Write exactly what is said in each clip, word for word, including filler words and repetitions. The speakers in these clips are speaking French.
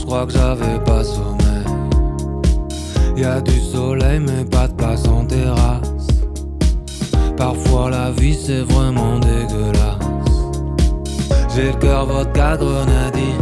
je crois que j'avais pas sommeil. Y'a du soleil mais pas de place en terrasse. Parfois la vie c'est vraiment dégueulasse. J'ai le cœur vodka grenadine,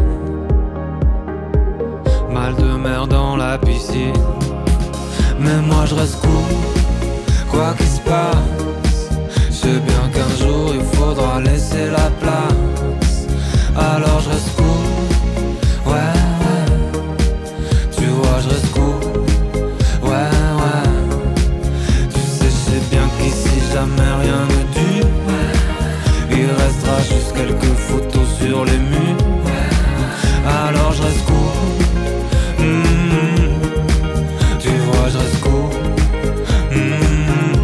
mal de mer dans la piscine. Mais moi je reste cool, quoi qu'il se passe. Je sais bien qu'un jour il faudra laisser la place. Alors je reste cool, ouais ouais. Tu vois je reste cool, ouais ouais. Tu sais je sais bien qu'ici jamais rien ne dure. Il restera juste quelques photos sur les murs. Alors je reste cool, mmh. Tu vois je reste cool, mmh.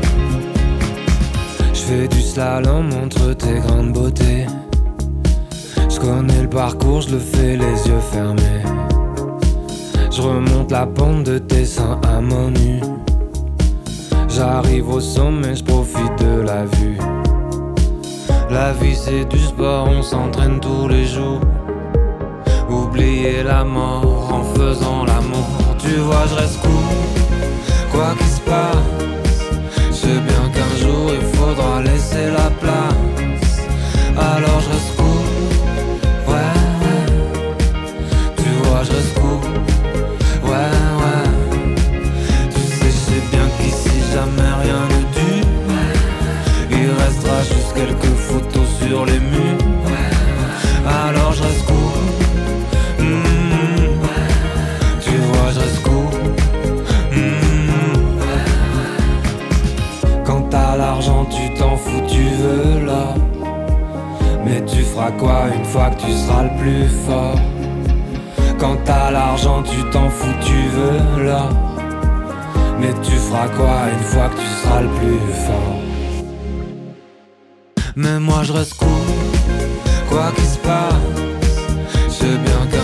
Je fais du slalom entre tes grandes beautés. Je connais le parcours, je le fais les yeux fermés. Je remonte la pente de tes seins à main nue. J'arrive au sommet, je profite de la vue. La vie c'est du sport, on s'entraîne tous les jours. Oublier la mort en faisant l'amour. Tu vois je reste cool, quoi qu'il se passe. Je sais bien qu'un jour il faudra laisser la place. Alors je reste cool, ouais ouais. Tu vois je reste cool, ouais ouais. Tu sais je sais bien qu'ici jamais rien ne dure. Il restera juste quelques photos sur les murs. Alors je reste cool, mmh. Tu vois je reste cool, mmh. Quand t'as l'argent tu t'en fous, tu veux là. Mais tu feras quoi une fois que tu seras le plus fort? Quand t'as l'argent tu t'en fous, tu veux là. Mais tu feras quoi une fois que tu seras le plus fort? Mais moi je reste cool, quoi qu'il se passe. Je sais bien qu'un